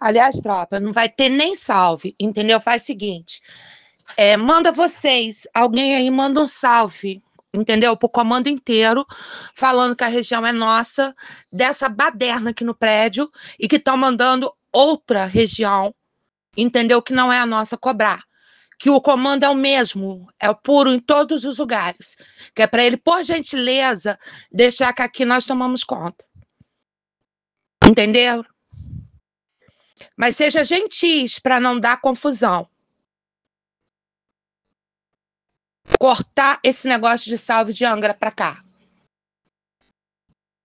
Aliás, tropa, não vai ter nem salve, entendeu? Faz o seguinte, manda vocês, alguém aí manda um salve, entendeu? Pro comando inteiro, falando que a região é nossa, dessa baderna aqui no prédio, e que estão mandando outra região, entendeu? Que não é a nossa cobrar. Que o comando é o mesmo, é o puro em todos os lugares. Que é para ele, por gentileza, deixar que aqui nós tomamos conta. Entendeu? Mas seja gentis para não dar confusão. Cortar esse negócio de salve de Angra para cá.